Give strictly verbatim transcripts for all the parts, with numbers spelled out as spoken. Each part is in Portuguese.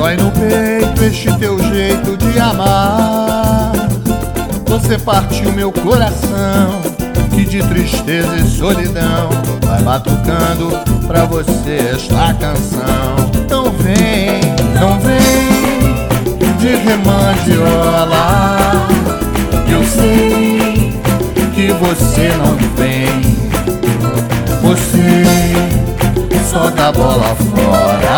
Dói no peito este teu jeito de amar. Você partiu meu coração, que de tristeza e solidão vai batucando pra você esta canção. Não vem, não vem de remandiola, eu sei que você não vem. Você só dá bola fora,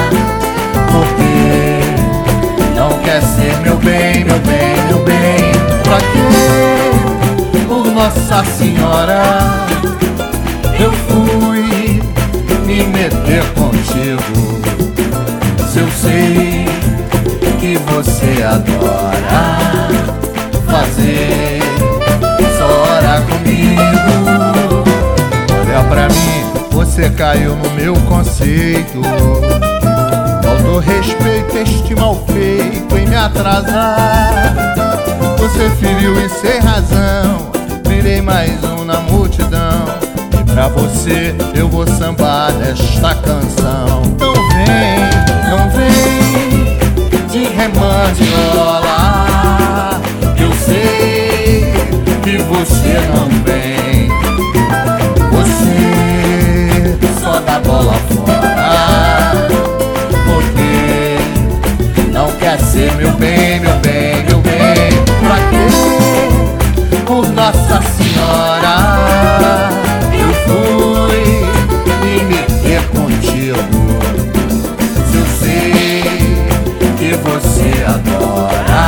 porque não quer ser meu bem, meu bem, meu bem. Pra quê? Por Nossa Senhora eu fui me meter contigo, se eu sei que você adora fazer só hora comigo. Olha pra mim, você caiu no meu conceito. Faltou respeito, este mal feito em me atrasar. Você feriu e sem razão, virei mais um na multidão. E pra você eu vou sambar esta canção. Não vem, não vem de remandiola, eu sei que você não vem. Você só dá bola fora, porque não quer ser meu bem, meu bem, meu bem. Pra quê? Por Nossa Senhora eu fui me meter contigo, se eu sei que você adora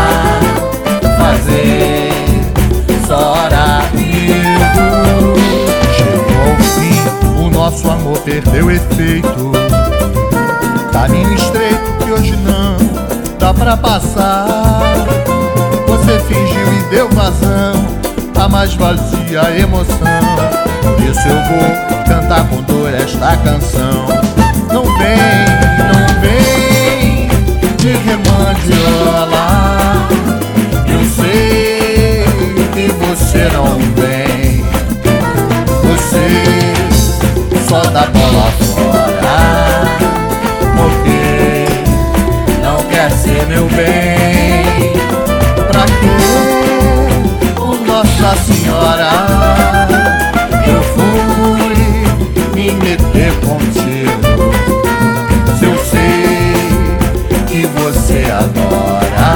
fazer só hora comigo. Chegou ao fim, o nosso amor perdeu efeito. Caminho estreito que hoje não dá pra passar. Você fingiu e deu vazão a mais vazia emoção. Por isso eu vou cantar com dor esta canção. Não vem, não vem de remandiola, eu sei que você não vem. Você só dá bola fora, porque não quer ser meu bem. Pra quê? Por Nossa Senhora eu fui me meter contigo, se eu sei que você adora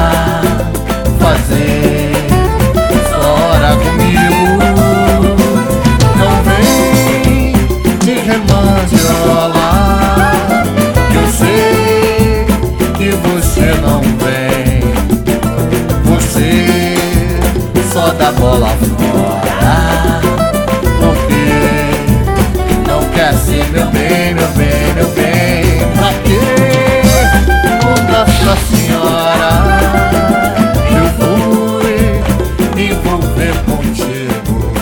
fazer só hora comigo. Não vem de remandiola, eu sei que você não vem. Você só dá bola fora, porque não quer ser meu bem, meu bem, meu bem. Pra quê? Por Nossa Senhora eu fui me envolver contigo,